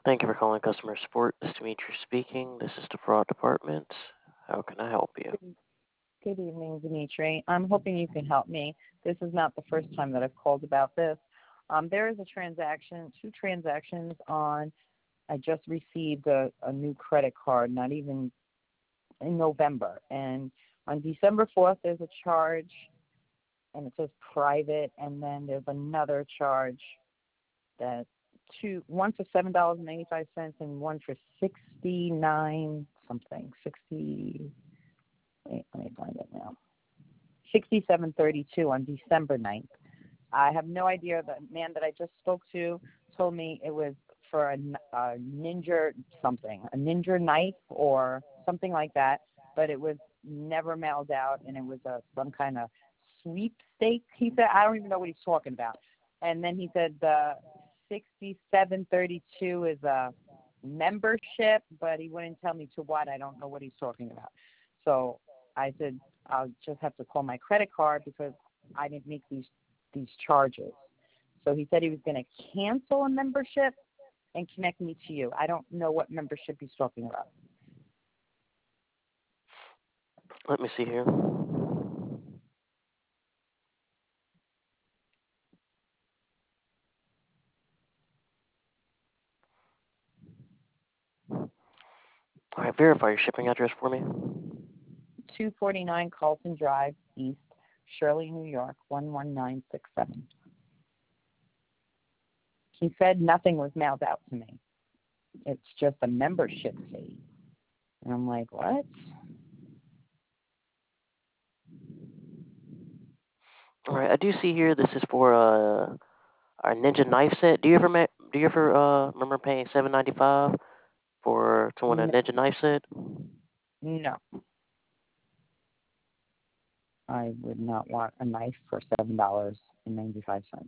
Thank you for calling customer support. This is Dimitri speaking. This is the fraud department. How can I help you? Good good evening, Dimitri. I'm hoping you can help me. This is not the first time that I've called about this. There is a transaction, two transactions on. I just received a new credit card, not even in November. And on December 4th, there's a charge, and it says private, and then there's another charge that one for $7.85 and one for 69 something, 60. Wait, let me find it now. 6732 on December 9th. I have no idea. The man that I just spoke to told me it was for a ninja something, a ninja knife or something like that, but it was never mailed out, and it was some kind of sweepstake. He said, I don't even know what he's talking about. And then he said the 6732 is a membership, but he wouldn't tell me to what. I don't know what he's talking about. So I said, I'll just have to call my credit card because I didn't make these charges. So he said he was going to cancel a membership and connect me to you. I don't know what membership he's talking about. Let me see here. All right, verify your shipping address for me. 249 Carlton Drive, East Shirley, New York, 11967. He said nothing was mailed out to me. It's just a membership fee. And I'm like, what? All right, I do see here this is for our Ninja knife set. Do you ever remember paying $7.95 for to win a No, Ninja knife set? no. I would not want a knife for $7.95.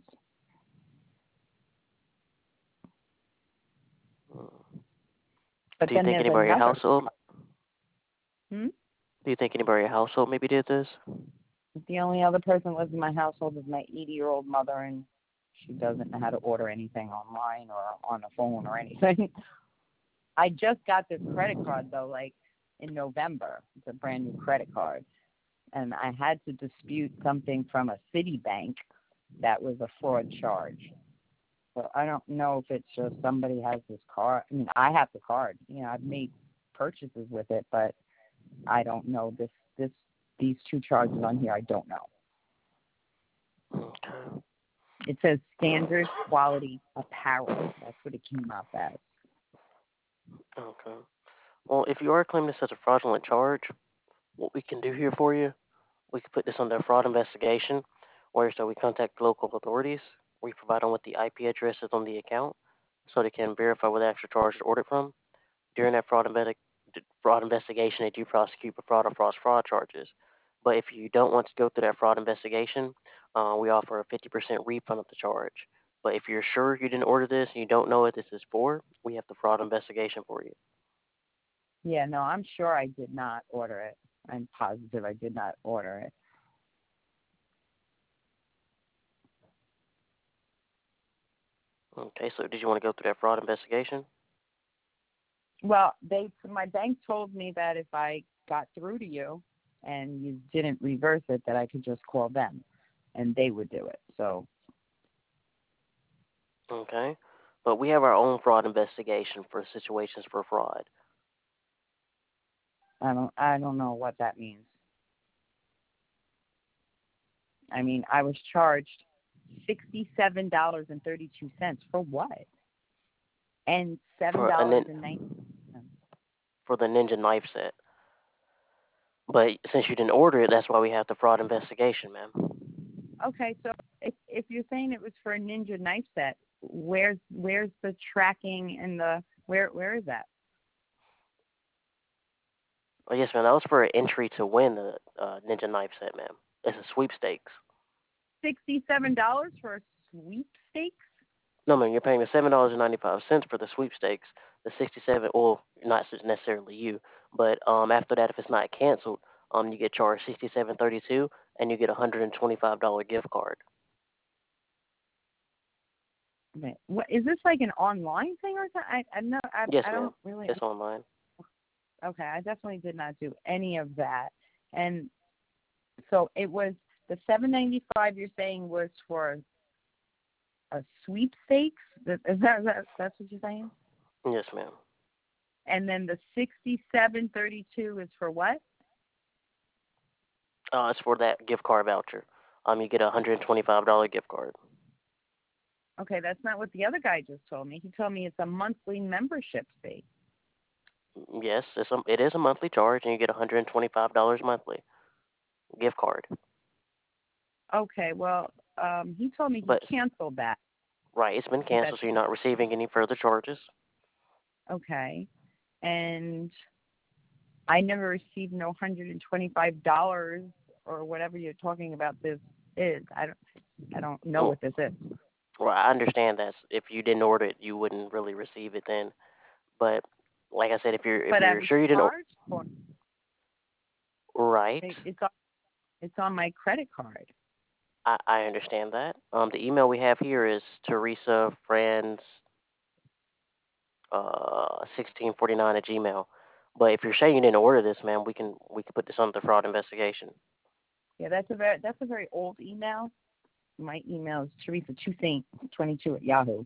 Hmm. But Do you then think there's anybody in your another. household? Hmm? Do you think anybody in your household maybe did this? The only other person that lives in my household is my 80-year-old mother, and she doesn't know how to order anything online or on a phone or anything. I just got this credit card, though, like in November. It's a brand new credit card. And I had to dispute something from a Citibank that was a fraud charge. So I don't know if it's just somebody has this card. I mean, I have the card. I've made purchases with it, but I don't know these two charges on here. I don't know. Okay. It says standard quality apparel. That's what it came up as. Okay. Well, if you are claiming this as a fraudulent charge, what we can do here for you, we can put this under a fraud investigation, where so we contact local authorities. We provide them with the IP addresses on the account so they can verify where the actual charge is ordered from. During that fraud investigation, they do prosecute for fraud or fraud charges. But if you don't want to go through that fraud investigation, we offer a 50% refund of the charge. But if you're sure you didn't order this and you don't know what this is for, we have the fraud investigation for you. Yeah, no, I'm sure I did not order it. I'm positive I did not order it. Okay, so did you want to go through that fraud investigation? Well, my bank told me that if I got through to you and you didn't reverse it, that I could just call them and they would do it. So Okay. But we have our own fraud investigation for situations for fraud. I don't know what that means. I mean, I was charged $67.32 for what? And For a nin- $7.90. for the Ninja knife set. But since you didn't order it, that's why we have the fraud investigation, ma'am. Okay, so if you're saying it was for a Ninja knife set, where's the tracking and the where is that? Oh, yes, ma'am. That was for an entry to win the Ninja knife set, ma'am. It's a sweepstakes. $67 for a sweepstakes? No, ma'am. You're paying the $7.95 for the sweepstakes. The 67. Well, not necessarily you, but after that, if it's not canceled, you get charged 67.32, and you get a $125 gift card. What is this, like an online thing or something? Yes, I ma'am. don't really. It's online. Okay, I definitely did not do any of that. And so it was the $7.95 you're saying was for a sweepstakes. That's what you're saying? Yes, ma'am. And then the 67.32 is for what? It's for that gift card voucher. You get a $125 gift card. Okay, that's not what the other guy just told me. He told me it's a monthly membership fee. Yes, it is a monthly charge, and you get $125 monthly gift card. Okay, well, he told me he But canceled that. right, it's been But that's canceled, so you're not receiving any further charges. okay. And I never received no $125 or whatever you're talking about. This is I don't know Mm, what this is. Well, I understand that if you didn't order it, you wouldn't really receive it then. But like I said, if But I you're was sure you didn't, charged for right, it. It's on my credit card. I understand that. The email we have here is Teresa Franz 1649 at Gmail. But if you're saying you didn't order this, man, we can put this on the fraud investigation. Yeah, that's a very old email. My email is Teresa 22 at Yahoo.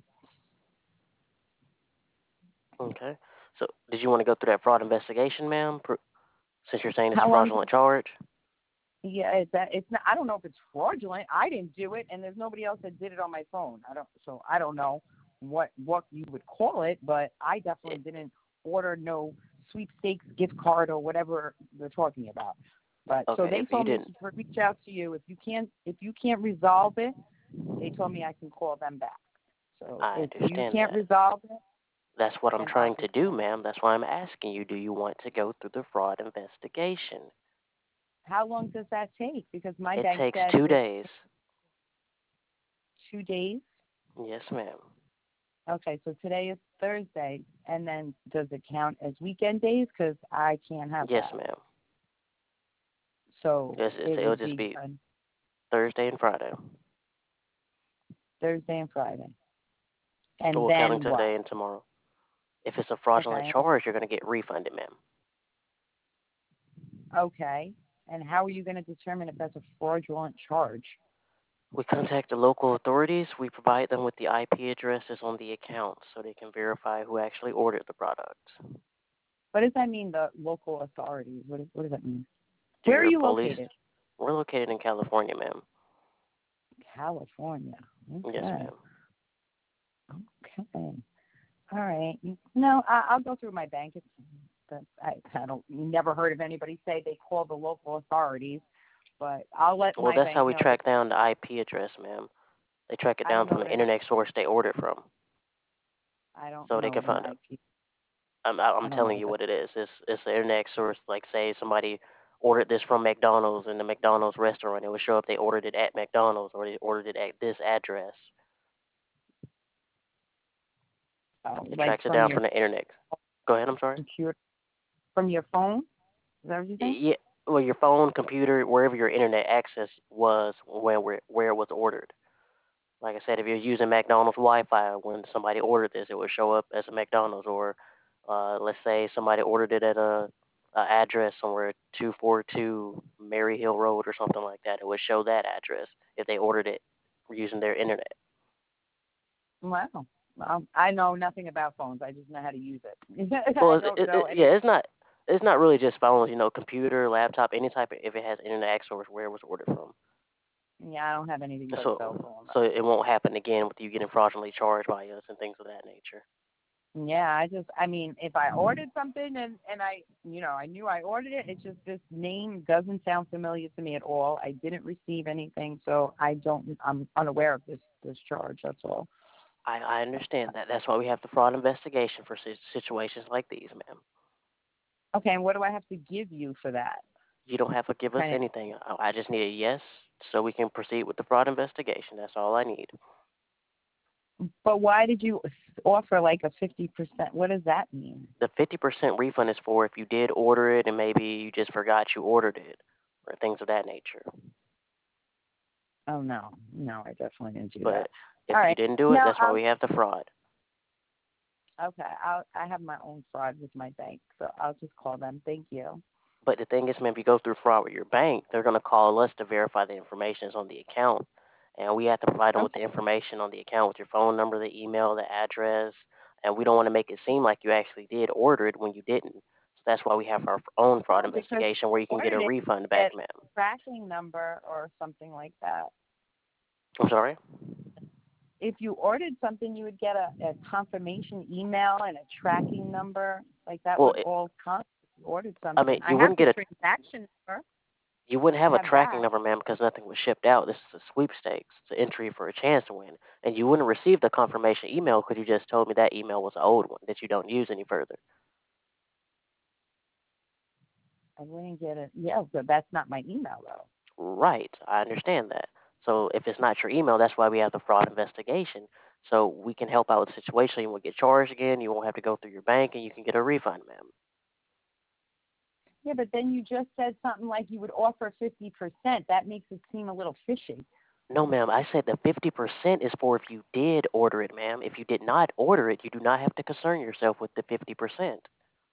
Okay. So did you want to go through that fraud investigation, ma'am? Since you're saying it's a How long? fraudulent charge. Yeah, it's not. I don't know if it's fraudulent. I didn't do it, and there's nobody else that did it on my phone. I don't know what you would call it, but I definitely didn't order no sweepstakes gift card or whatever they're talking about. But so Okay, they if you told me didn't, to reach out to you. If you can't resolve it, they told me I can call them back. So I if you understand can't that. resolve it, That's what I'm then I'll trying to just do, ma'am. That's why I'm asking you, do you want to go through the fraud investigation? how long does that take? Because my It bank takes said two it's days. 2 days. Yes, ma'am. Okay, so today is Thursday, and then does it count as weekend days? Because I can't have Yes, that. ma'am. So it It'll would just be be on Thursday and Friday. Thursday and Friday. And Well, counting then what? today and tomorrow. If it's a fraudulent Okay, charge, you're going to get refunded, ma'am. okay. And how are you going to determine if that's a fraudulent charge? We contact the local authorities. We provide them with the IP addresses on the accounts so they can verify who actually ordered the product. What does that mean, the local authorities? What does that mean? Do Where are your you police? located? We're located in California, ma'am. California. Yes, Okay. ma'am. Okay. All right. No, I'll go through my bank. I don't never heard of anybody say they call the local authorities, but I'll let Well, my that's how bank we know. track down the IP address, ma'am. They track it I don't down know from what the internet source they ordered from, I don't so they know can what an find it. IP. I I'm don't know telling what you that. what it is. It's the internet source. Like, say somebody ordered this from McDonald's in the McDonald's restaurant, it would show up they ordered it at McDonald's or they ordered it at this address. It Like tracks it from down your from the internet. Go ahead. I'm sorry. computer, from your phone. Is that what you think? Yeah. Well, your phone, computer, wherever your internet access was where it was ordered. Like I said, if you're using McDonald's Wi-Fi when somebody ordered this, it would show up as a McDonald's. Or let's say somebody ordered it at a address somewhere 242 Mary Hill Road or something like that. It would show that address if they ordered it using their internet. Wow. I know nothing about phones. I just know how to use it. Well, I don't know yeah, any. it's not really just phones. Computer, laptop, any type of if it has internet access where it was ordered from. Yeah, I don't have anything but a cell So phone. so it won't happen again with you getting fraudulently charged by us and things of that nature. Yeah, I mean, if I ordered something and I knew I ordered it, it's just this name doesn't sound familiar to me at all. I didn't receive anything, so I'm unaware of this charge. That's all. I understand that. That's why we have the fraud investigation for situations like these, ma'am. Okay, and what do I have to give you for that? You don't have to give us Kind anything. I just need a yes so we can proceed with the fraud investigation. That's all I need. of, but why did you offer like a 50%? What does that mean? The 50% refund is for if you did order it and maybe you just forgot you ordered it or things of that nature. Oh no, I definitely didn't do But that. If All you right. didn't do it, No, that's why we have the fraud. I have my own fraud with my bank, so I'll just call them. Thank you. But the thing is, man, if you go through fraud with your bank, they're going to call us to verify the information is on the account. And we have to provide them with the Okay. information on the account with your phone number, the email, the address. And we don't want to make it seem like you actually did order it when you didn't. So that's why we have our own fraud No, because investigation where you can get a ordered it, refund back, get ma'am. tracking number or something like that. I'm sorry? If you ordered something, you would get a confirmation email and a tracking number. Like that Well, would all come if you ordered I something. mean, I have the transaction number. you wouldn't I have a have tracking that. number, ma'am, because nothing was shipped out. This is a sweepstakes. It's an entry for a chance to win. And you wouldn't receive the confirmation email because you just told me that email was an old one that you don't use any further. I wouldn't get it. Yeah, but that's not my email though. Right, I understand that. So if it's not your email, that's why we have the fraud investigation. So we can help out with the situation. You won't get charged again. You won't have to go through your bank, and you can get a refund, ma'am. Yeah, but then you just said something like you would offer 50%. That makes it seem a little fishy. No, ma'am. I said the 50% is for if you did order it, ma'am. If you did not order it, you do not have to concern yourself with the 50%.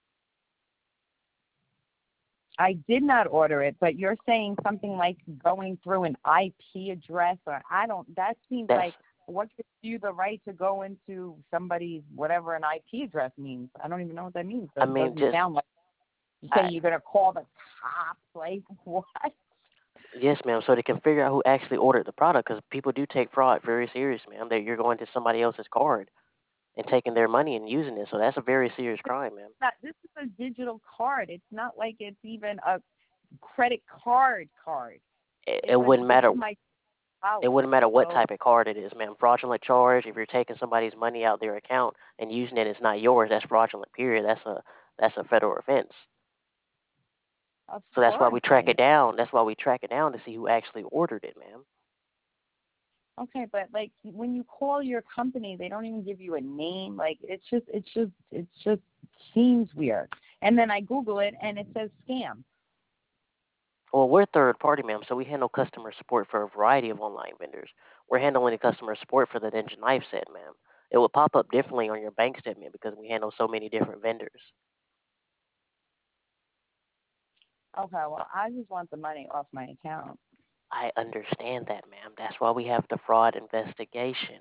I did not order it, but you're saying something like going through an IP address, or I don't. That seems That's like what gives you the right to go into somebody's whatever an IP address means? I don't even know what that means. I That mean, doesn't just sound like you say I, you're gonna call the cops. Like what? yes, ma'am. So they can figure out who actually ordered the product, because people do take fraud very serious, ma'am. That you're going to somebody else's card and taking their money and using it. So that's a very serious crime, ma'am. This is a digital card. It's not like it's even a credit card card. It, It's it like wouldn't this matter. is my It wallet. wouldn't matter what So type of card it is, ma'am. Fraudulent charge. If you're taking somebody's money out their account and using it, it's not yours. That's fraudulent. Period. That's a federal offense. of So that's why course, we track and it down. That's why we track it down to see who actually ordered it, ma'am. okay, but like when you call your company, they don't even give you a name. Like it's just seems weird. And then I Google it and it says scam. Well, we're third party, ma'am, so we handle customer support for a variety of online vendors. We're handling the customer support for the Ninja knife set, ma'am. It will pop up differently on your bank statement because we handle so many different vendors. Okay, well I just want the money off my account. I understand that, ma'am. That's why we have the fraud investigation.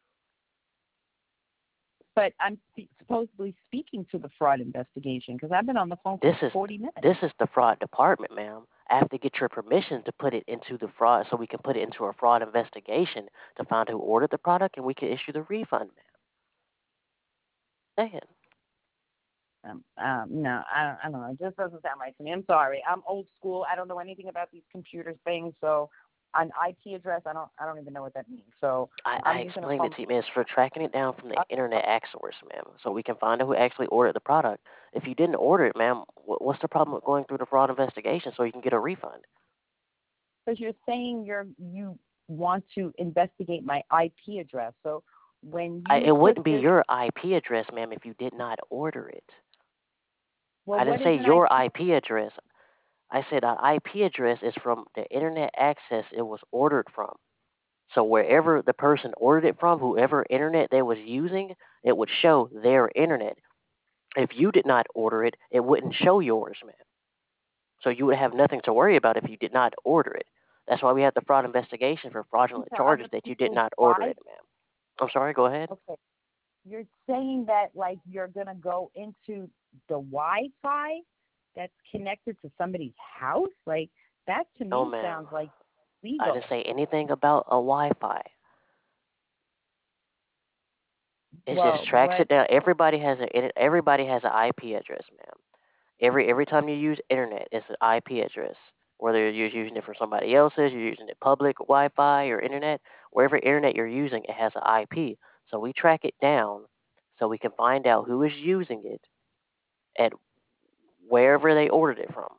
But I'm supposedly speaking to the fraud investigation because I've been on the phone for This is 40 minutes. this is the fraud department, ma'am. I have to get your permission to put it into the fraud, so we can put it into a fraud investigation to find who ordered the product, and we can issue the refund, ma'am. Say it. No, I don't know. It just doesn't sound right to me. I'm sorry. I'm old school. I don't know anything about these computer things. So, an IP address, I don't even know what that means. So, I I'm just gonna explained call. it to you, ma'am. It's for tracking it down from the internet act source, ma'am, so we can find out who actually ordered the product. If you didn't order it, ma'am, what's the problem with going through the fraud investigation so you can get a refund? Because you're saying you want to investigate my IP address. So, when you It put wouldn't be this, your IP address, ma'am, if you did not order it. well, I what didn't is say an your IP? IP address. I said an IP address is from the internet access it was ordered from. So wherever the person ordered it from, whoever internet they was using, it would show their internet. If you did not order it, it wouldn't show yours, man. So you would have nothing to worry about if you did not order it. That's why we have the fraud investigation for fraudulent To charges other that you did people's not order Wi? it, ma'am. I'm sorry, go ahead. Okay. You're saying that like you're gonna go into the Wi-Fi that's connected to somebody's house? Like that to No, me ma'am. sounds like I didn't legal. say anything about a Wi-Fi. It just Well, tracks what? it down. Everybody has an IP address, ma'am. Every time you use internet, it's an IP address. Whether you're using it for somebody else's, you're using it public Wi-Fi or internet, wherever internet you're using, it has an IP. So we track it down, so we can find out who is using it at wherever they ordered it from.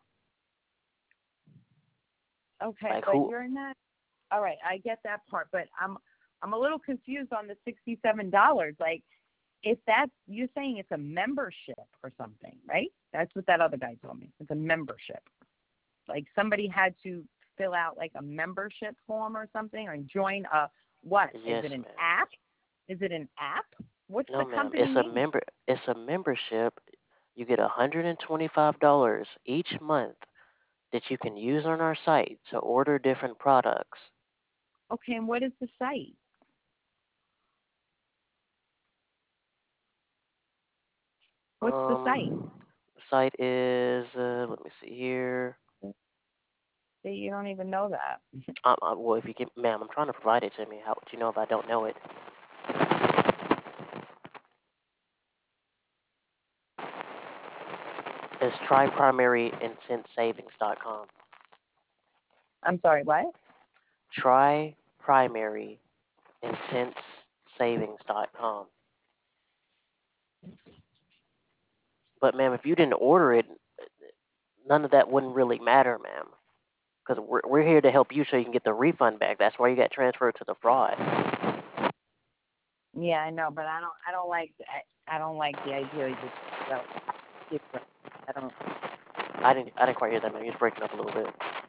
Okay, Like but who? you're not. All right, I get that part, but I'm a little confused on the $67. Like, if that's you're saying it's a membership or something, right? That's what that other guy told me. It's a membership. Like somebody had to fill out like a membership form or something, or join What? Is Yes, it an ma'am. app? Is it an app? What's No, the ma'am. company name? It's a membership. You get $125 each month that you can use on our site to order different products. Okay, and what is the site? What's the site? The site is let me see here. See, you don't even know that. Well, if you can, ma'am, I'm trying to provide it to me. How would you know if I don't know it? It's tryprimaryintensesavings.com. I'm sorry, what? Tryprimaryintensesavings.com. But, ma'am, if you didn't order it, none of that wouldn't really matter, ma'am. Because we're here to help you so you can get the refund back. That's why you got transferred to the fraud. Yeah, I know, but I don't like the idea of just well, I don't. I didn't quite hear that, ma'am. You're breaking up a little bit.